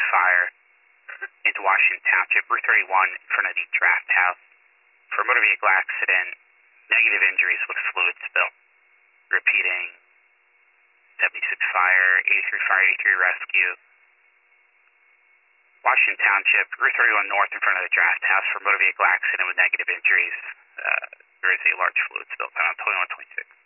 fire into Washington Township, Route 31 in front of the Draft House. For a motor vehicle accident, negative injuries with fluid spill. Repeating, 76 fire, 83 fire, 83 rescue. Washington Township, Route 31 north in front of the Draft House for a motor vehicle accident with negative injuries. There is a large fluid spill found on 2126.